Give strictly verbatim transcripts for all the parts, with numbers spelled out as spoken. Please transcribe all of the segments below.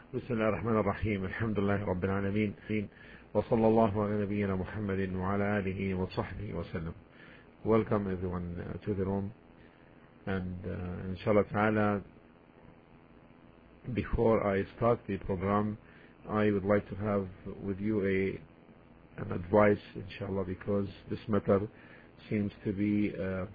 بسم الله الرحمن الرحيم. الحمد لله رب العالمين، وصلى الله على نبينا محمد وعلى آله وصحبه وسلم. Welcome everyone uh, to the room, and uh, inshallah ta'ala, before I start the program, I would like to have with you a an advice, inshallah, because this matter seems to be uh, uh,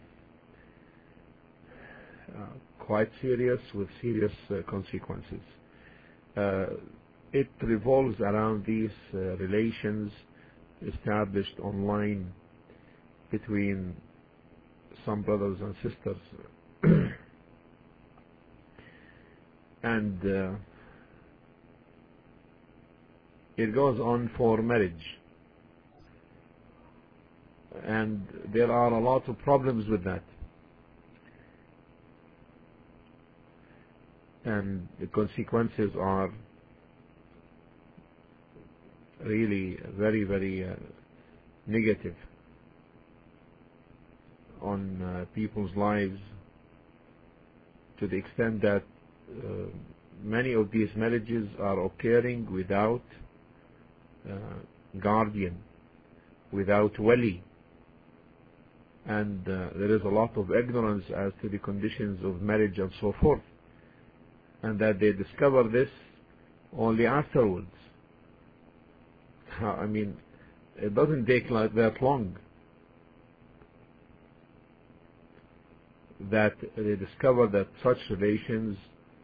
quite serious, with serious uh, consequences. Uh, it revolves around these uh, relations established online between some brothers and sisters, and uh, it goes on for marriage, and there are a lot of problems with that, and the consequences are really very, very uh, negative on uh, people's lives, to the extent that uh, many of these marriages are occurring without uh, guardian, without wali, and uh, there is a lot of ignorance as to the conditions of marriage and so forth, and that they discover this only afterwards. I mean, it doesn't take like that long that they discover that such relations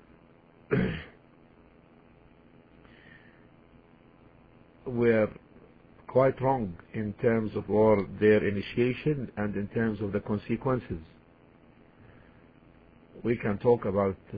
were quite wrong in terms of or their initiation and in terms of the consequences. We can talk about uh,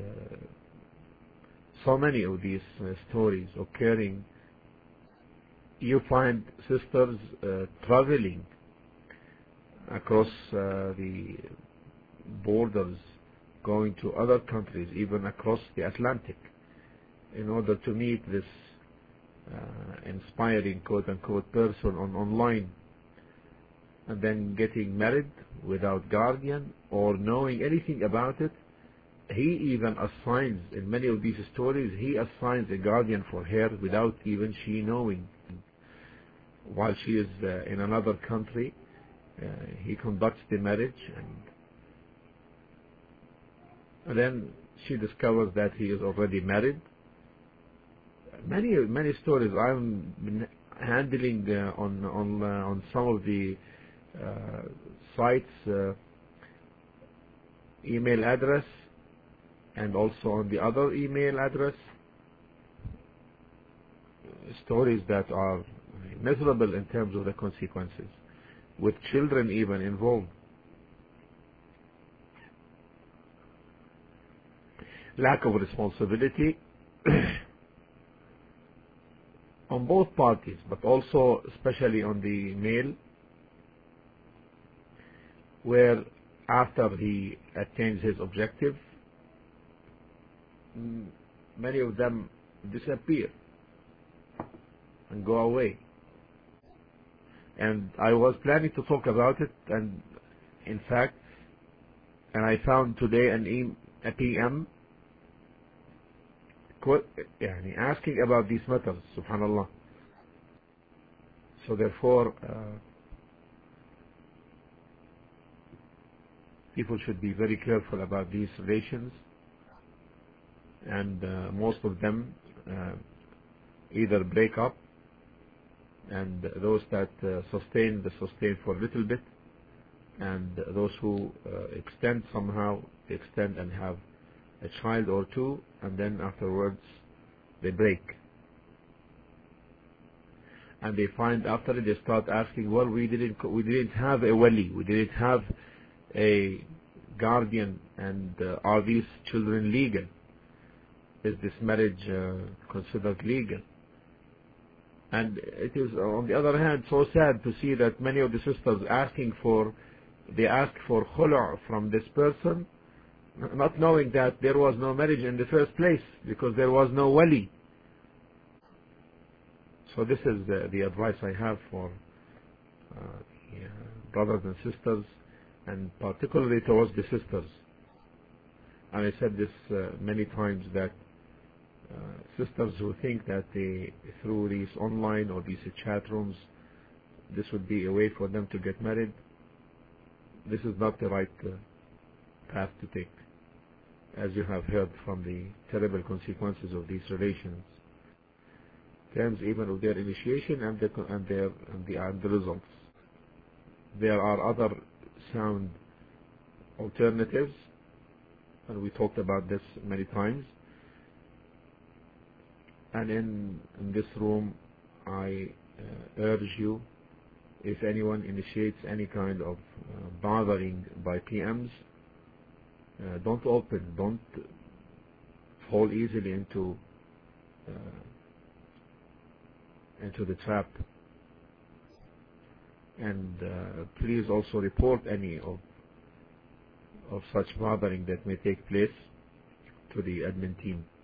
so many of these uh, stories occurring. You find sisters uh, traveling across uh, the borders, going to other countries, even across the Atlantic, in order to meet this uh, inspiring quote-unquote person on online, and then getting married without guardian or knowing anything about it. He even assigns, in many of these stories, he assigns a guardian for her without even she knowing. While she is uh, in another country, uh, he conducts the marriage, and, and then she discovers that he is already married. Many many stories I'm been handling uh, on on uh, on some of the uh, sites, uh, email address, and also on the other email address, stories that are miserable in terms of the consequences, with children even involved. Lack of responsibility on both parties, but also especially on the male, where after he attains his objective, many of them disappear and go away. And I was planning to talk about it, and in fact, and I found today an e a P M يعني asking about these matters, subhanallah. So therefore, uh, people should be very careful about these relations, and uh, most of them uh, either break up, and those that uh, sustain, they sustain for a little bit, and those who uh, extend somehow, extend and have a child or two, and then afterwards they break. And they find after it, they start asking, well, we didn't we didn't have a wali, we didn't have a guardian, and uh, are these children legal? Is this marriage uh, considered legal? And it is, on the other hand, so sad to see that many of the sisters asking for, they ask for khulu' from this person, not knowing that there was no marriage in the first place, because there was no wali. So this is the, the advice I have for uh, yeah, brothers and sisters, and particularly towards the sisters. And I said this uh, many times, that uh, sisters who think that they, through these online or these chat rooms, this would be a way for them to get married, this is not the right uh, path to take, as you have heard from the terrible consequences of these relations, terms even of their initiation and, the, and, their, and, the, and the results. There are other sound alternatives, and we talked about this many times. And in, in this room, I uh, urge you, if anyone initiates any kind of uh, bothering by P Ms, uh, don't open, don't fall easily into uh, into the trap. And uh, please also report any of of such bothering that may take place to the admin team.